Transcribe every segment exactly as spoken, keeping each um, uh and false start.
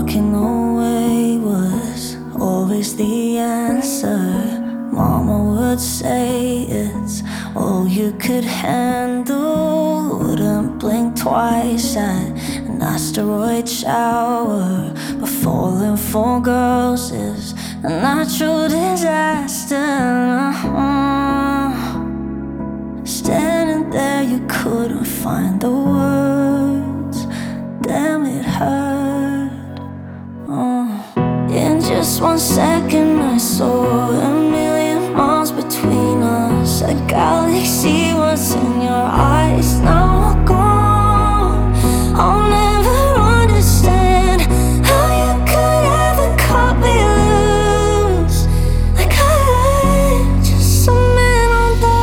walking away was always the answer. Mama would say it's all you could handle. Wouldn't blink twice at an asteroid shower. But falling for girls is a natural disaster. uh-huh. Standing there, you couldn't find the words. Damn, it hurt. uh. In just one second, I saw a million miles between us. A galaxy was in your eyes, now gone. I'll never understand how you could ever cut me loose. Like I had just some man on the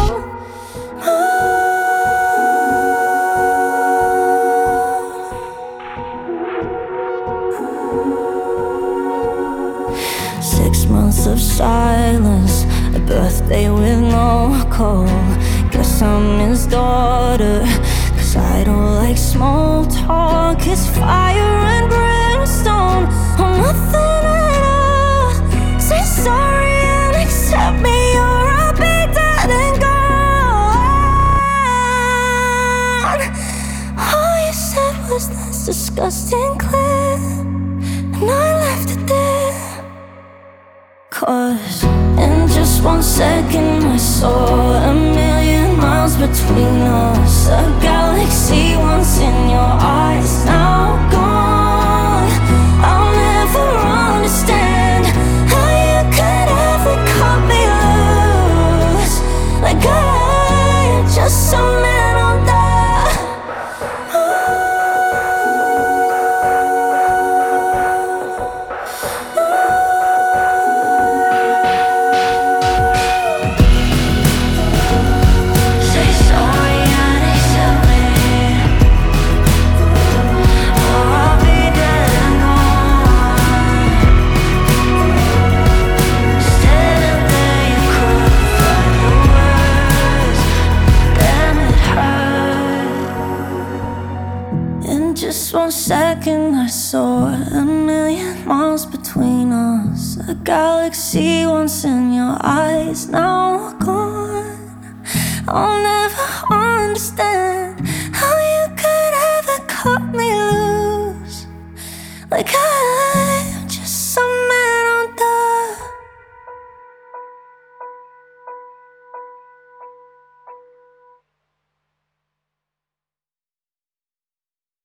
moon. Six months of silence, a birthday with no call. Guess I'm his daughter, cause I don't like small talk. It's fire and brimstone, or nothing at all. Say sorry and accept me, or I'll be dead and gone. All you said was that's disgusting clear, and I left it there. Cause in just one second I saw a million miles between us. A galaxy once in your eyes, now gone. I'll never understand how you could ever cut me loose. Like I am just some man on the just one second, I saw a million miles between us. A galaxy once in your eyes, now gone. I'll never understand